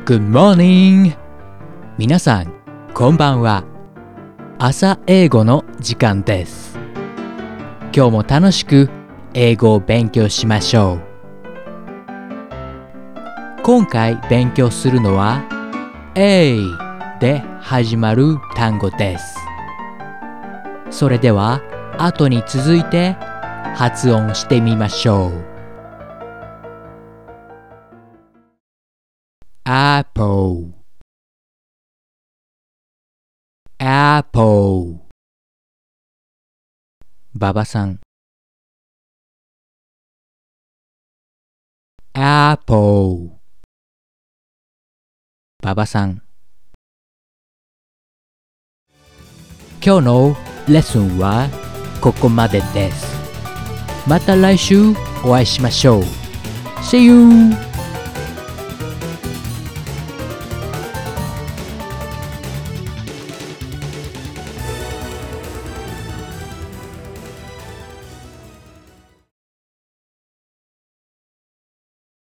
Good morning! 皆さん、こんばんは。朝英語の時間です。今日も楽しく英語を勉強しましょう。今回勉強するのは A で始まる単語です。それでは後に続いて発音してみましょう。Apple Apple 馬場さん Apple 馬場さん。今日のレッスンはここまでです。また来週お会いしましょう。See you!